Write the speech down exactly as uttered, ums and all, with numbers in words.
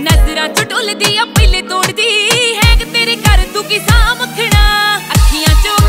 नजरां चों डुलदी आ पहले तोड़दी हैग तेरे घर तू की सां मखना अखियां चों